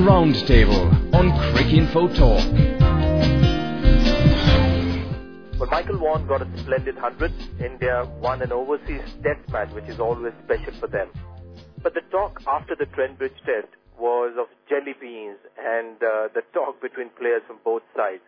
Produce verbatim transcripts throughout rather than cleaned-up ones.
Roundtable on Cricinfo Talk. Well, Michael Vaughan got a splendid one hundred. India won an overseas test match, which is always special for them. But the talk after the Trent Bridge test was of jelly beans and uh, the talk between players from both sides.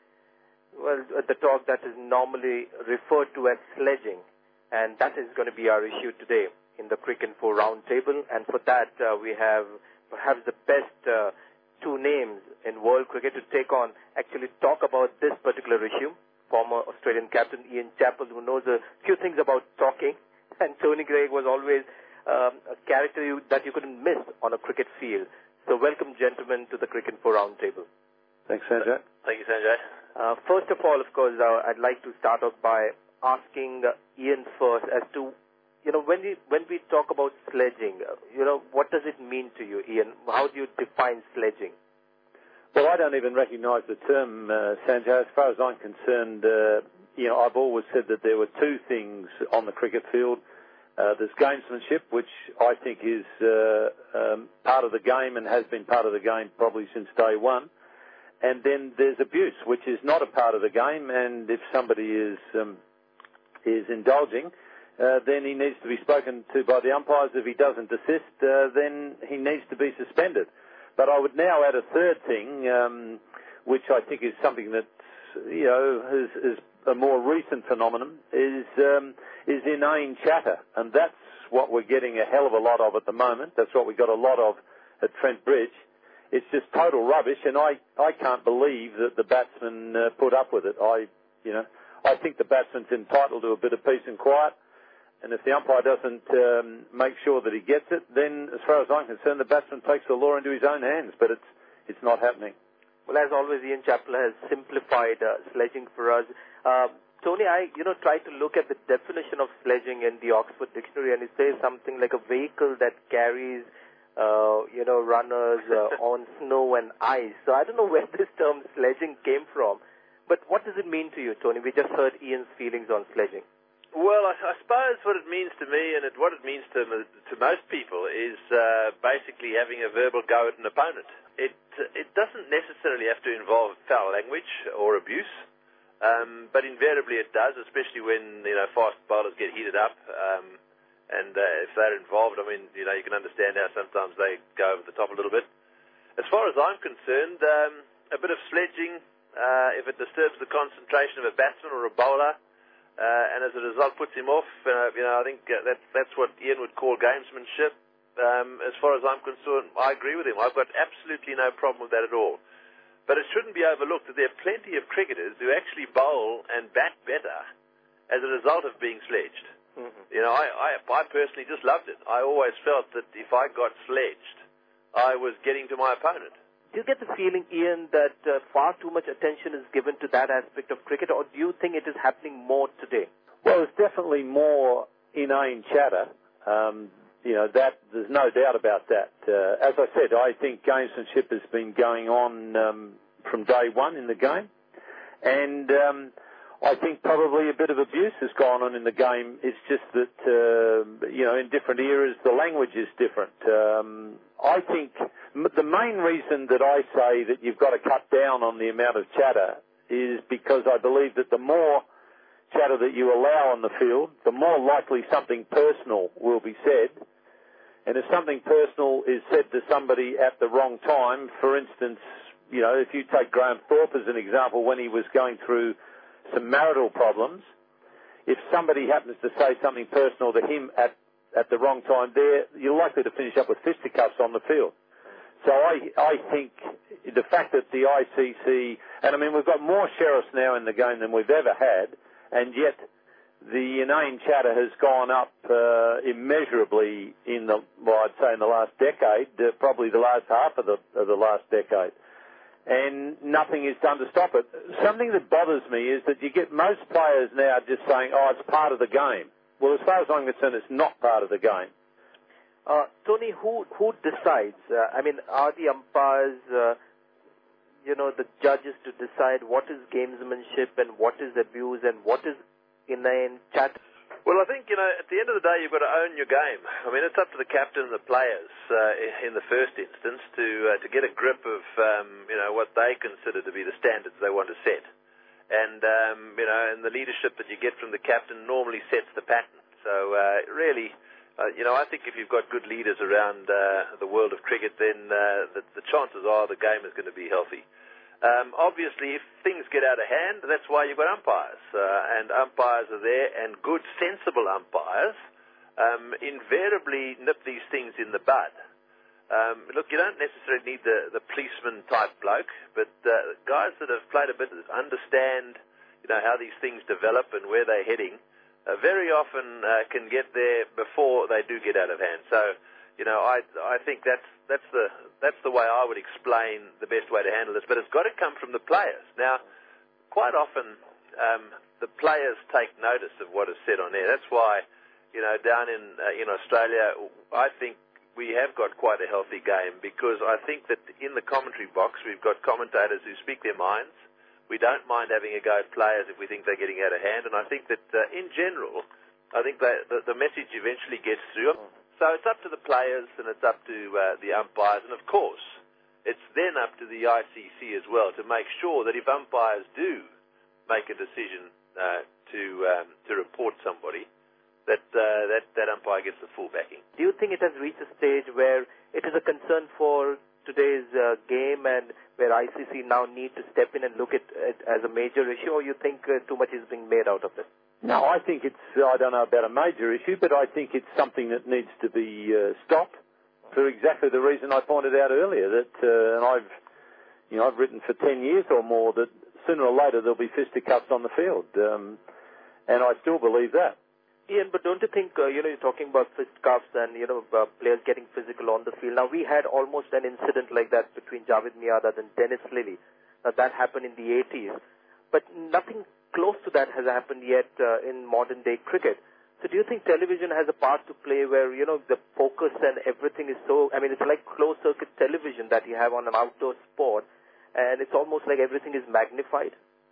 Well, the talk that is normally referred to as sledging, and that is going to be our issue today in the Cricinfo Roundtable. And for that, uh, we have perhaps the best uh, two names in world cricket to take on, actually talk about this particular issue. Former Australian captain Ian Chappell, who knows a few things about talking, and Tony Greig was always um, a character you, that you couldn't miss on a cricket field. So welcome, gentlemen, to the Cricinfo Roundtable. Thanks, Sanjay. Thank you, Sanjay. Uh, first of all, of course, uh, I'd like to start off by asking uh, Ian first as to, you know, when we when we talk about sledging, uh, you know, what does it mean to you, Ian? How do you define sledging? Well, I don't even recognise the term, uh, Sanjay. As far as I'm concerned, uh, you know, I've always said that there were two things on the cricket field. Uh, there's gamesmanship, which I think is uh, um, part of the game and has been part of the game probably since day one. And then there's abuse, which is not a part of the game. And if somebody is um, is indulging, uh, then he needs to be spoken to by the umpires. If he doesn't desist, uh, then he needs to be suspended. But I would now add a third thing, um, which I think is something that, you know, is, is a more recent phenomenon, is um, is inane chatter. And that's what we're getting a hell of a lot of at the moment. That's what we got a lot of at Trent Bridge. It's just total rubbish, and I, I can't believe that the batsman uh, put up with it. I, you know, I think the batsman's entitled to a bit of peace and quiet. And if the umpire doesn't um, make sure that he gets it, then as far as I'm concerned, the batsman takes the law into his own hands. But it's it's not happening. Well, as always, Ian Chappell has simplified uh, sledging for us. Uh, Tony, I you know try to look at the definition of sledging in the Oxford Dictionary, and it says something like a vehicle that carries uh, you know runners uh, on snow and ice. So I don't know where this term sledging came from. But what does it mean to you, Tony? We just heard Ian's feelings on sledging. Well, I, I suppose what it means to me and it, what it means to to most people is uh, basically having a verbal go at an opponent. It it doesn't necessarily have to involve foul language or abuse, um, but invariably it does, especially when you know fast bowlers get heated up. Um, and uh, if they're involved, I mean, you know, you can understand how sometimes they go over the top a little bit. As far as I'm concerned, um, a bit of sledging, uh, if it disturbs the concentration of a batsman or a bowler, Uh, and as a result puts him off, uh, you know, I think uh, that's, that's what Ian would call gamesmanship. Um, as far as I'm concerned, I agree with him. I've got absolutely no problem with that at all. But it shouldn't be overlooked that there are plenty of cricketers who actually bowl and bat better as a result of being sledged. Mm-hmm. You know, I, I, I personally just loved it. I always felt that if I got sledged, I was getting to my opponent. Do you get the feeling, Ian, that uh, far too much attention is given to that aspect of cricket, or do you think it is happening more today? Well, it's definitely more inane chatter. Um, you know, that there's no doubt about that. Uh, as I said, I think gamesmanship has been going on um, from day one in the game, and um, I think probably a bit of abuse has gone on in the game. It's just that, uh, you know, in different eras, the language is different. Um, I think the main reason that I say that you've got to cut down on the amount of chatter is because I believe that the more chatter that you allow on the field, the more likely something personal will be said. And if something personal is said to somebody at the wrong time, for instance, you know, if you take Graham Thorpe as an example, when he was going through some marital problems, if somebody happens to say something personal to him at at the wrong time there, you're likely to finish up with fisticuffs on the field. So I I think the fact that the I C C, and I mean we've got more sheriffs now in the game than we've ever had, and yet the inane chatter has gone up uh, immeasurably in the, well I'd say in the last decade, uh, probably the last half of the, of the last decade. And nothing is done to stop it. Something that bothers me is that you get most players now just saying, oh, it's part of the game. Well, as far as I'm concerned, it's not part of the game. Uh, Tony, who who decides? Uh, I mean, are the umpires, uh, you know, the judges to decide what is gamesmanship and what is abuse and what is inane chat? Well, I think, you know, at the end of the day, you've got to own your game. I mean, it's up to the captain and the players uh, in the first instance to uh, to get a grip of, um, you know, what they consider to be the standards they want to set. And, um, you know, and the leadership that you get from the captain normally sets the pattern. So, uh, really, uh, you know, I think if you've got good leaders around uh, the world of cricket, then uh, the, the chances are the game is going to be healthy. Um, obviously, if things get out of hand, that's why you've got umpires. Uh, and umpires are there, and good, sensible umpires um, invariably nip these things in the bud. Um, look, you don't necessarily need the, the policeman-type bloke, but uh, guys that have played a bit understand, you know, how these things develop and where they're heading, uh, very often uh, can get there before they do get out of hand. So, you know, I I think that's that's the that's the way I would explain the best way to handle this. But it's got to come from the players. Now, quite often um, the players take notice of what is said on air. That's why, you know, down in uh, in Australia, I think we have got quite a healthy game, because I think that in the commentary box we've got commentators who speak their minds. We don't mind having a go at players if we think they're getting out of hand, and I think that uh, in general, I think that the, the message eventually gets through. So it's up to the players and it's up to uh, the umpires. And, of course, it's then up to the I C C as well to make sure that if umpires do make a decision uh, to um, to report somebody, that, uh, that that umpire gets the full backing. Do you think it has reached a stage where it is a concern for today's uh, game and where I C C now need to step in and look at it as a major issue, or you think uh, too much is being made out of it? No, I think it's, I don't know about a major issue, but I think it's something that needs to be uh, stopped for exactly the reason I pointed out earlier, that, uh, and I've, you know, I've written for ten years or more that sooner or later there'll be fisticuffs on the field, um, and I still believe that. Ian, but don't you think, uh, you know, you're talking about fisticuffs and, you know, uh, players getting physical on the field. Now, we had almost an incident like that between Javed Miandad and Dennis Lillee. Now, that happened in the eighties, but nothing close to that has happened yet uh, in modern-day cricket. So do you think television has a part to play where, you know, the focus and everything is so, I mean, it's like closed-circuit television that you have on an outdoor sport, and it's almost like everything is magnified?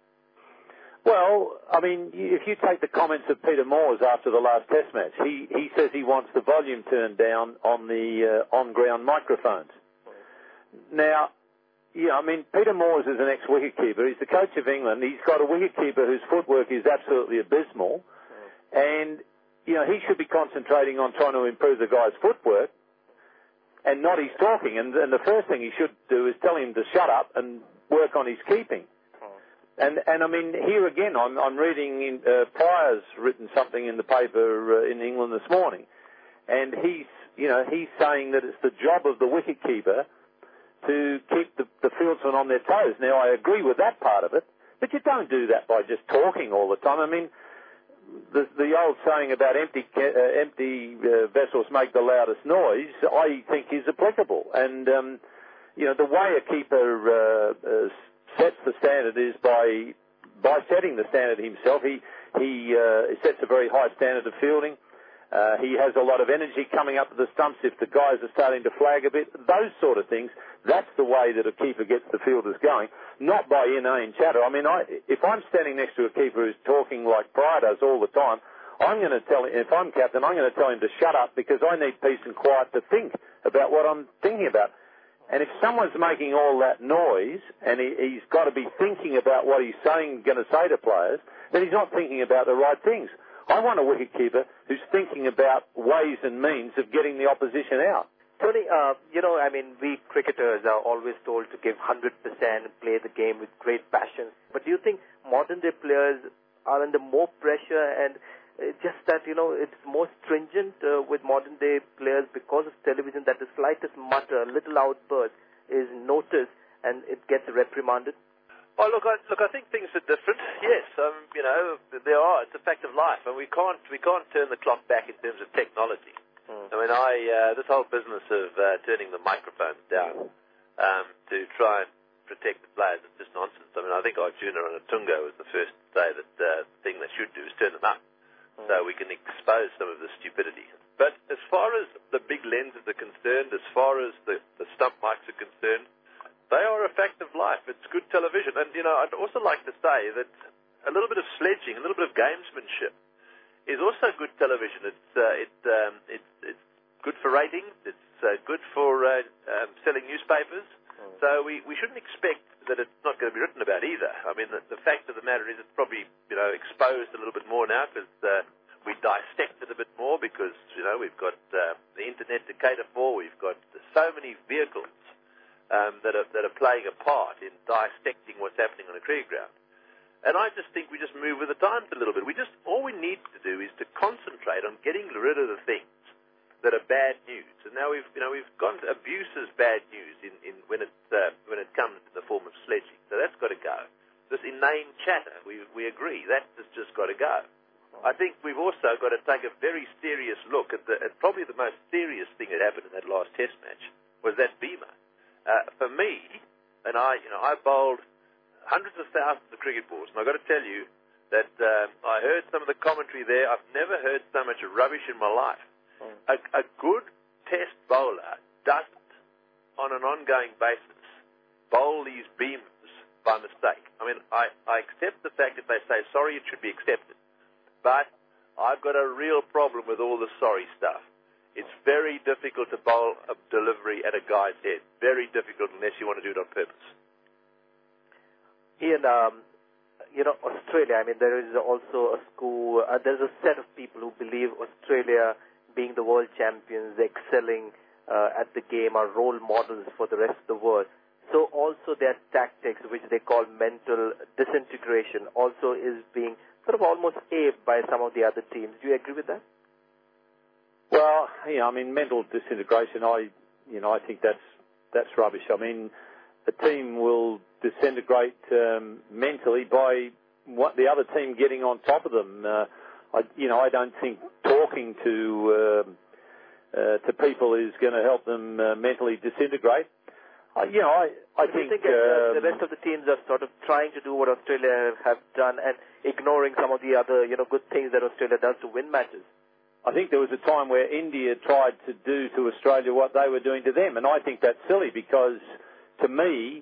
Well, I mean, if you take the comments of Peter Moores after the last Test match, he, he says he wants the volume turned down on the uh, on-ground microphones. Now, yeah, I mean, Peter Moores is an ex-wicketkeeper. He's the coach of England. He's got a wicketkeeper whose footwork is absolutely abysmal. And, you know, he should be concentrating on trying to improve the guy's footwork and not his talking. And, and the first thing he should do is tell him to shut up and work on his keeping. And, and I mean, here again, I'm, I'm reading in, uh, Pryor's written something in the paper uh, in England this morning. And he's, you know, he's saying that it's the job of the wicketkeeper to keep the, the fieldsmen on their toes. Now, I agree with that part of it, but you don't do that by just talking all the time. I mean, the, the old saying about empty uh, empty uh, vessels make the loudest noise, I think is applicable. And, um, you know, the way a keeper uh, uh, sets the standard is by by setting the standard himself. He, he uh, sets a very high standard of fielding. Uh, he has a lot of energy coming up to the stumps if the guys are starting to flag a bit. Those sort of things, that's the way that a keeper gets the fielders going, not by inane chatter. I mean, I, if I'm standing next to a keeper who's talking like Pryor does all the time, I'm going to tell him, if I'm captain, I'm going to tell him to shut up because I need peace and quiet to think about what I'm thinking about. And if someone's making all that noise and he, he's got to be thinking about what he's saying, going to say to players, then he's not thinking about the right things. I want a wicketkeeper who's thinking about ways and means of getting the opposition out. Tony, uh, you know, I mean, we cricketers are always told to give one hundred percent and play the game with great passion. But do you think modern-day players are under more pressure and uh, just that, you know, it's more stringent uh, with modern-day players because of television, that the slightest mutter, a little outburst is noticed and it gets reprimanded? Oh, look, I, look, I think things are different. Yes, um, you know, there are. It's a fact of life, and we can't we can't turn the clock back in terms of technology. Mm. I mean, I uh, this whole business of uh, turning the microphones down um, to try and protect the players is just nonsense. I mean, I think Arjuna and Atunga was the first to say that uh, the thing they should do is turn them up mm. so we can expose some of the stupidity. But as far as the big lenses are concerned, as far as the, the stump mics are concerned, they are a fact of life. It's good television. And, you know, I'd also like to say that a little bit of sledging, a little bit of gamesmanship is also good television. It's uh, it, um, it, it's good for ratings. It's uh, good for uh, um, selling newspapers. Mm. So we, we shouldn't expect that it's not going to be written about either. I mean, the, the fact of the matter is it's probably, you know, exposed a little bit more now because uh, we dissect it a bit more because, you know, we've got uh, the internet to cater for. We've got so many vehicles um, that are that are playing a part in dissecting what's happening on a cricket ground. And I just think we just move with the times a little bit. We just, all we need to do is to concentrate on getting rid of the things that are bad news. And now we've, you know, we've gone to abuse as bad news in, in when it uh, when it comes in the form of sledging. So that's got to go. This inane chatter, we we agree, that has just got to go. I think we've also got to take a very serious look at the at probably the most serious thing that happened in that last Test match was that beamer. Uh, for me, and I, you know, I bowled hundreds of thousands of cricket balls, and I've got to tell you that uh, I heard some of the commentary there. I've never heard so much rubbish in my life. A, a good Test bowler doesn't, on an ongoing basis, bowl these beamers by mistake. I mean, I, I accept the fact that they say sorry, it should be accepted. But I've got a real problem with all the sorry stuff. It's very difficult to bowl a delivery at a guy's head. Very difficult unless you want to do it on purpose. Ian, um, you know, Australia, I mean, there is also a school, uh, there's a set of people who believe Australia, being the world champions, excelling uh, at the game, are role models for the rest of the world. So also their tactics, which they call mental disintegration, also is being sort of almost aped by some of the other teams. Do you agree with that? Well, yeah, I mean, mental disintegration, I, you know, I think that's that's rubbish. I mean, a team will disintegrate um, mentally by what the other team getting on top of them. Uh, I, you know, I don't think talking to uh, uh, to people is going to help them uh, mentally disintegrate. Uh, you know, I, I think, think uh, the rest of the teams are sort of trying to do what Australia have done and ignoring some of the other, you know, good things that Australia does to win matches. I think there was a time where India tried to do to Australia what they were doing to them, and I think that's silly because, to me,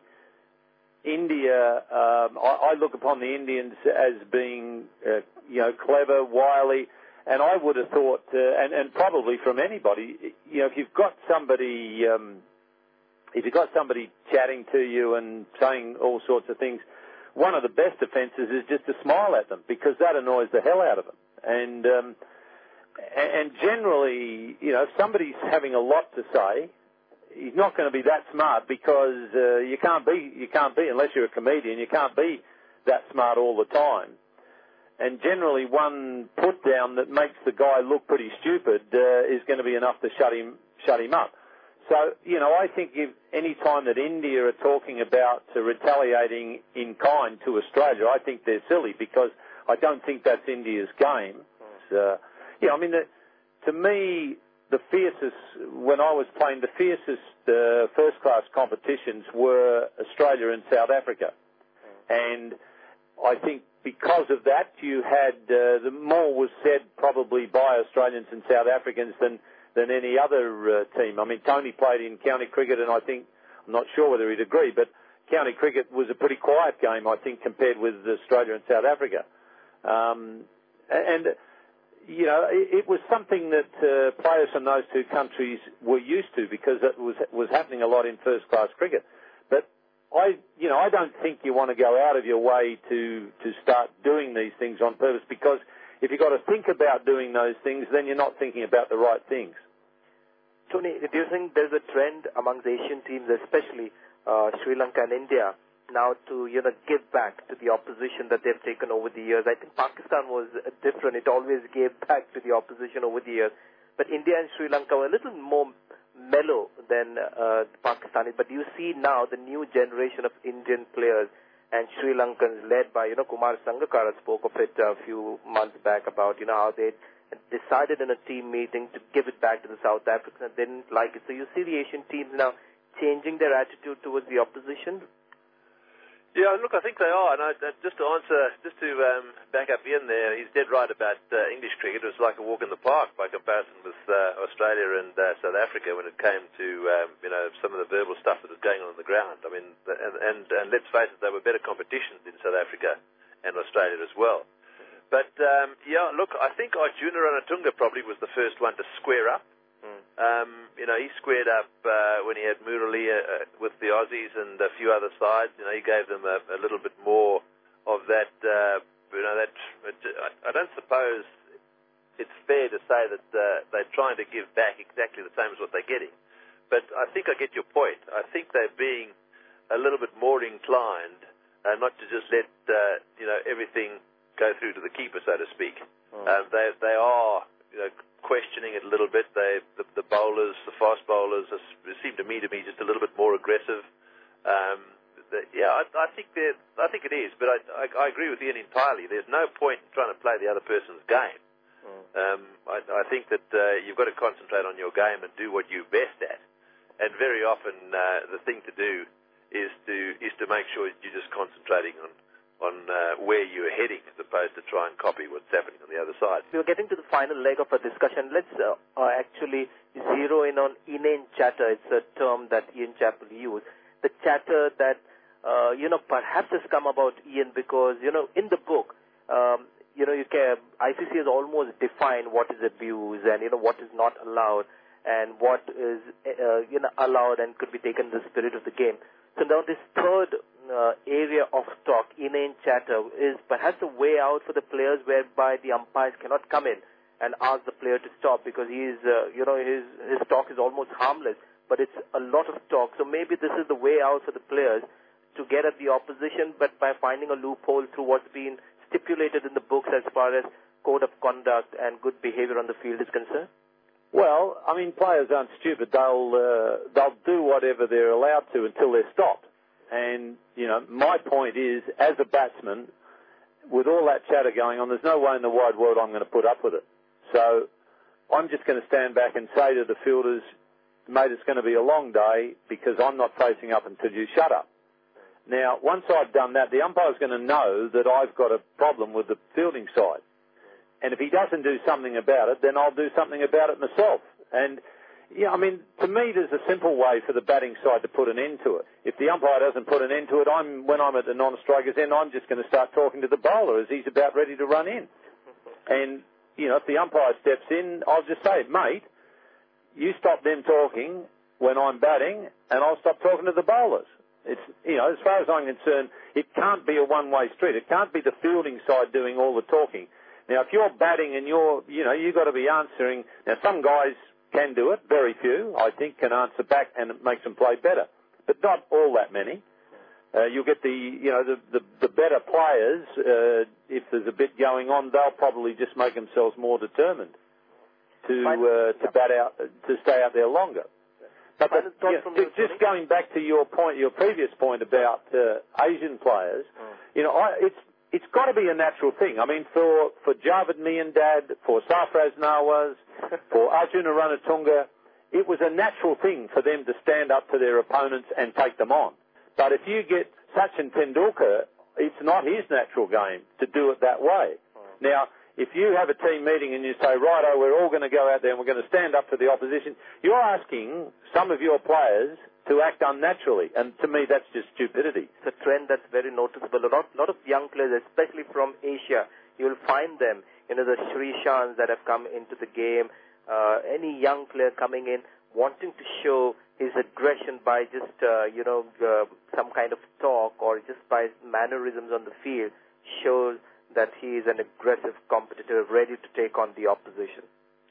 India, um, I, I look upon the Indians as being, uh, you know, clever, wily, and I would have thought, uh, and, and probably from anybody, you know, if you've got somebody, um, if you've got somebody chatting to you and saying all sorts of things, one of the best defences is just to smile at them because that annoys the hell out of them. And um, and generally, you know, if somebody's having a lot to say, he's not going to be that smart because uh, you can't be, you can't be, unless you're a comedian, you can't be that smart all the time. And generally one put down that makes the guy look pretty stupid uh, is going to be enough to shut him, shut him up. So, you know, I think if any time that India are talking about uh, retaliating in kind to Australia, I think they're silly because I don't think that's India's game. Uh, yeah, I mean, the, to me, the fiercest, when I was playing, the fiercest uh, first-class competitions were Australia and South Africa. And I think because of that, you had, uh, the more was said probably by Australians and South Africans than than any other uh, team. I mean, Tony played in county cricket, and I think, I'm not sure whether he'd agree, but county cricket was a pretty quiet game, I think, compared with Australia and South Africa. Um, and, you know, it, it was something that uh, players from those two countries were used to because it was was happening a lot in first-class cricket. But I, you know, I don't think you want to go out of your way to, to start doing these things on purpose because if you've got to think about doing those things, then you're not thinking about the right things. Tony, do you think there's a trend among the Asian teams, especially uh, Sri Lanka and India, now to, you know, give back to the opposition that they've taken over the years? I think Pakistan was different. It always gave back to the opposition over the years. But India and Sri Lanka were a little more mellow than uh, the Pakistanis. But you see now the new generation of Indian players and Sri Lankans led by, you know, Kumar Sangakkara spoke of it a few months back about, you know, how they decided in a team meeting to give it back to the South Africans and they didn't like it. So you see the Asian teams now changing their attitude towards the opposition? Yeah, look, I think they are. And I, uh, just to answer, just to um, back up Ian there, he's dead right about uh, English cricket. It was like a walk in the park by comparison with uh, Australia and uh, South Africa when it came to, um, you know, some of the verbal stuff that was going on on the ground. I mean, and, and, and let's face it, they were better competitions in South Africa and Australia as well. But, um, yeah, look, I think Arjuna Ranatunga probably was the first one to square up. Mm. Um, you know, he squared up uh, when he had Murali uh, with the Aussies and a few other sides. You know, he gave them a, a little bit more of that, uh, you know, that, I, I don't suppose it's fair to say that uh, they're trying to give back exactly the same as what they're getting. But I think I get your point. I think they're being a little bit more inclined uh, not to just let, uh, you know, everything go through to the keeper, so to speak. Oh. Um, they they are, you know, questioning it a little bit. They the, the bowlers, the fast bowlers, are, seem to me to be just a little bit more aggressive. Um, the, yeah, I, I think they're, I think it is, but I, I, I agree with Ian entirely. There's no point in trying to play the other person's game. Mm. Um, I, I think that uh, you've got to concentrate on your game and do what you're best at. And very often, uh, the thing to do is to is to make sure you're just concentrating on. on uh, where you're heading as opposed to try and copy what's happening on the other side. We're getting to the final leg of our discussion. Let's uh, uh, actually zero in on inane chatter. It's a term that Ian Chappell used. The chatter that, uh, you know, perhaps has come about, Ian, because, you know, in the book, um, you know, you can, I C C has almost defined what is abuse and, you know, what is not allowed and what is, uh, you know, allowed and could be taken in the spirit of the game. So now this third uh, area of talk, inane chatter, is perhaps a way out for the players whereby the umpires cannot come in and ask the player to stop because he is, uh, you know, his his talk is almost harmless, but it's a lot of talk. So maybe this is the way out for the players to get at the opposition, but by finding a loophole through what's been stipulated in the books as far as code of conduct and good behavior on the field is concerned. Well, I mean, players aren't stupid. They'll uh, they'll do whatever they're allowed to until they're stopped. And, you know, my point is, as a batsman, with all that chatter going on, there's no way in the wide world I'm going to put up with it. So I'm just going to stand back and say to the fielders, mate, it's going to be a long day because I'm not facing up until you shut up. Now, once I've done that, the umpire's going to know that I've got a problem with the fielding side. And if he doesn't do something about it, then I'll do something about it myself. And, yeah, I mean, to me, there's a simple way for the batting side to put an end to it. If the umpire doesn't put an end to it, I'm when I'm at the non-strikers end, I'm just going to start talking to the bowler as he's about ready to run in. And, you know, if the umpire steps in, I'll just say, mate, you stop them talking when I'm batting, and I'll stop talking to the bowlers. It's, you know, as far as I'm concerned, it can't be a one-way street. It can't be the fielding side doing all the talking. Now, if you're batting and you're, you know, you've got to be answering. Now, some guys can do it, very few, I think, can answer back and it makes them play better. But not all that many. Uh, you'll get the, you know, the, the, the better players, uh, if there's a bit going on, they'll probably just make themselves more determined to, uh, to bat out, to stay out there longer. But the, you know, just going back to your point, your previous point about uh, Asian players, mm. you know, I, it's it's got to be a natural thing. I mean, for for Javed Miandad, for Sarfraz Nawaz, for Arjuna Ranatunga, it was a natural thing for them to stand up to their opponents and take them on. But if you get Sachin Tendulkar, it's not his natural game to do it that way. Mm. Now, if you have a team meeting and you say, righto, we're all going to go out there and we're going to stand up to the opposition, you're asking some of your players to act unnaturally. And to me, that's just stupidity. It's a trend that's very noticeable. A lot, lot of young players, especially from Asia, you'll find them, you know, the Sri Shans that have come into the game, uh, any young player coming in wanting to show his aggression by just, uh, you know, uh, some kind of talk or just by mannerisms on the field shows that he is an aggressive competitor ready to take on the opposition.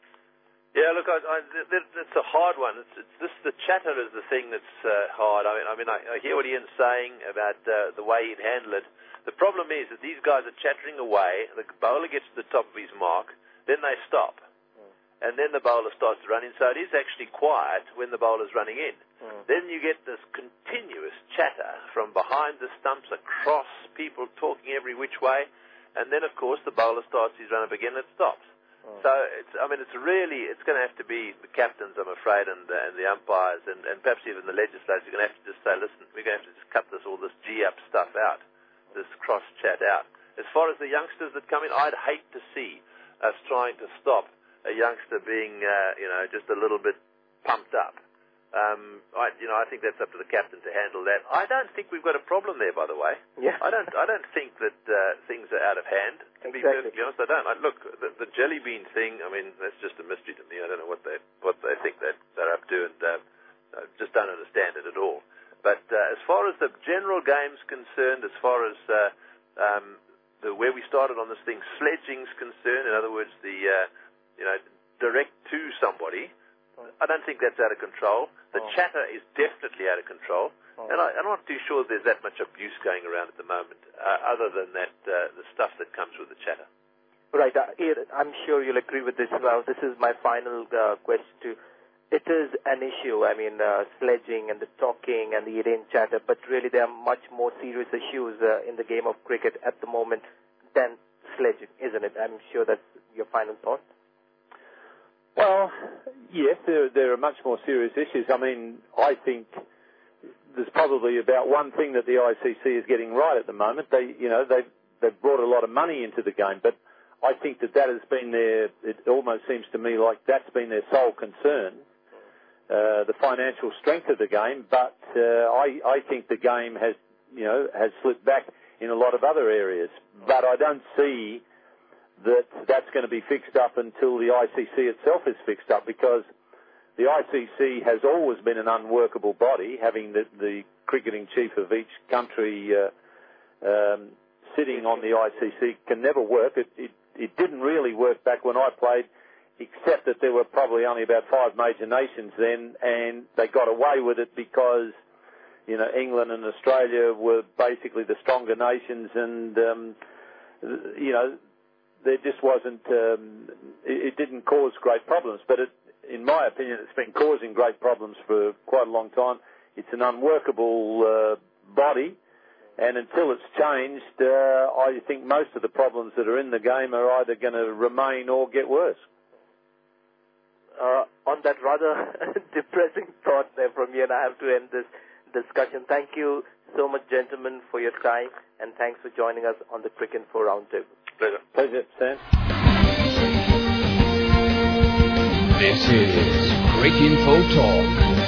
Yeah, look, I, I, it's a hard one. It's, it's this, the chatter is the thing that's uh, hard. I mean, I mean, I, I hear what Ian's saying about uh, the way he'd handle it. The problem is that these guys are chattering away. The bowler gets to the top of his mark, then they stop, mm. and then the bowler starts to run in. So it is actually quiet when the bowler's running in. Mm. Then you get this continuous chatter from behind the stumps across, people talking every which way. And then, of course, the bowler starts his run-up again and it stops. Oh. So, it's, I mean, it's really, it's going to have to be the captains, I'm afraid, and, uh, and the umpires, and, and perhaps even the legislators are going to have to just say, listen, we're going to have to just cut this, all this G-up stuff out, this cross-chat out. As far as the youngsters that come in, I'd hate to see us trying to stop a youngster being, uh, you know, just a little bit pumped up. Um, I, you know, I think that's up to the captain to handle that. I don't think we've got a problem there, by the way. Yeah. I don't. I don't think that uh, things are out of hand. To exactly. be perfectly honest, I don't. I, look, the, the jelly bean thing. I mean, that's just a mystery to me. I don't know what they what they think that they're up to, and uh, I just don't understand it at all. But uh, as far as the general game's concerned, as far as uh, um, the where we started on this thing, sledging's concerned, in other words, the uh, you know direct to somebody. I don't think that's out of control. The oh. chatter is definitely out of control. Oh. And I, I'm not too sure there's that much abuse going around at the moment, uh, other than that, uh, the stuff that comes with the chatter. Right. Uh, I'm sure you'll agree with this as well. This is my final uh, question too. It is an issue, I mean, uh, sledging and the talking and the Indian chatter, but really there are much more serious issues uh, in the game of cricket at the moment than sledging, isn't it? I'm sure that's your final thought. Well, yes, there, there are much more serious issues. I mean, I think there's probably about one thing that the I C C is getting right at the moment. They, you know, they've, they've brought a lot of money into the game, but I think that that has been their, it almost seems to me like that's been their sole concern, uh, the financial strength of the game, but uh, I, I think the game has, you know, has slipped back in a lot of other areas. But I don't see that that's going to be fixed up until the I C C itself is fixed up, because the I C C has always been an unworkable body, having the, the cricketing chief of each country uh, um, sitting on the I C C can never work. It, it, it didn't really work back when I played, except that there were probably only about five major nations then, and they got away with it because, you know, England and Australia were basically the stronger nations, and, um, you know, there just wasn't, um, it, it didn't cause great problems, but it, in my opinion, it's been causing great problems for quite a long time. It's an unworkable uh, body, and until it's changed, uh, I think most of the problems that are in the game are either going to remain or get worse. Uh, on that rather depressing thought there from you, and I have to end this discussion. Thank you so much, gentlemen, for your time, and thanks for joining us on the Cricinfo Roundtable. Pleasure. Pleasure, Sam. This is Cricinfo Talk.